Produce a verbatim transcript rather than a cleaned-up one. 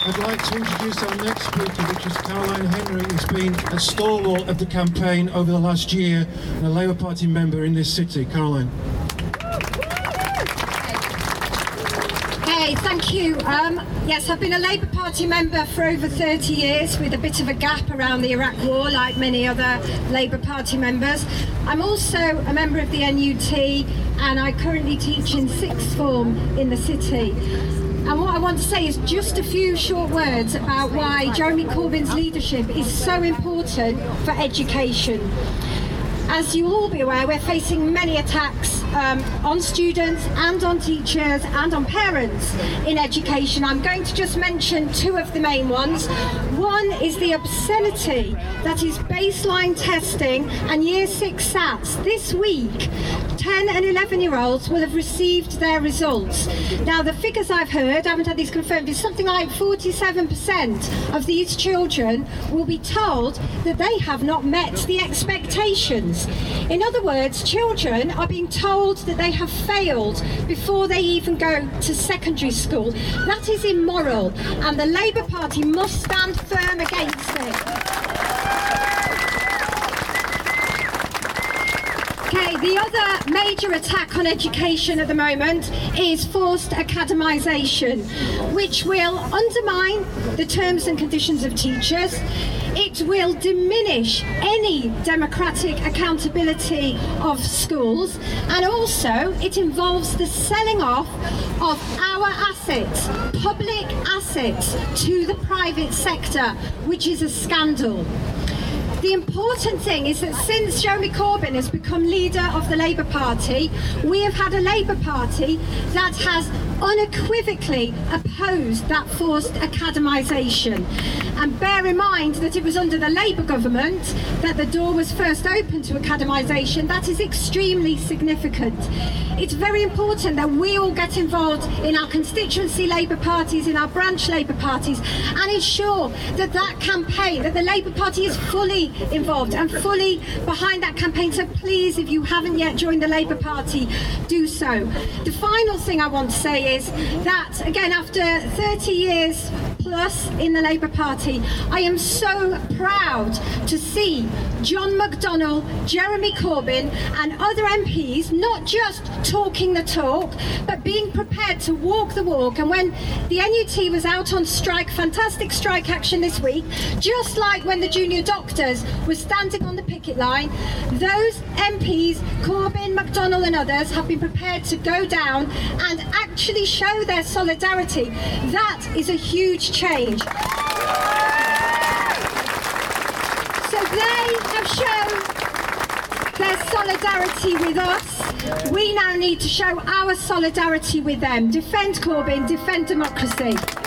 I'd like to introduce our next speaker, which is Caroline Henry, who's been a stalwart of the campaign over the last year and a Labour Party member in this city. Caroline. Hey, thank you. Um, yes, I've been a Labour Party member for over thirty years with a bit of a gap around the Iraq War, like many other Labour Party members. I'm also a member of the N U T and I currently teach in sixth form in the city. And what I want to say is just a few short words about why Jeremy Corbyn's leadership is so important for education. As you will all be aware, we're facing many attacks um, on students and on teachers and on parents in education. I'm going to just mention two of the main ones. One is the obscenity that is baseline testing and year six SATs. This week, ten and eleven year olds will have received their results. Now the figures I've heard, I haven't had these confirmed, is something like forty-seven percent of these children will be told that they have not met the expectations. In other words, children are being told that they have failed before they even go to secondary school. That is immoral, and the Labour Party must stand firm against it. Okay, the other major attack on education at the moment is forced academisation, which will undermine the terms and conditions of teachers. It will diminish any democratic accountability of schools, and also it involves the selling off of our assets, public assets, to the private sector, which is a scandal. The important thing is that since Jeremy Corbyn has become leader of the Labour Party, we have had a Labour Party that has unequivocally opposed that forced academisation. And bear in mind that it was under the Labour government that the door was first opened to academisation. That is extremely significant. It's very important that we all get involved in our constituency Labour parties, in our branch Labour parties, and ensure that that campaign, that the Labour Party is fully involved and fully behind that campaign. So please, if you haven't yet joined the Labour Party, do so. The final thing I want to say is that, again, after thirty years plus in the Labour Party, I am so proud to see John McDonnell, Jeremy Corbyn and other M Ps not just talking the talk, but being prepared to walk the walk. And when the N U T was out on strike, fantastic strike action this week, just like when the junior doctors were standing on the picket line, those M Ps, Corbyn, McDonnell and others, have been prepared to go down and actually show their solidarity. That is a huge change. So they have shown their solidarity with us. We now need to show our solidarity with them. Defend Corbyn, defend democracy.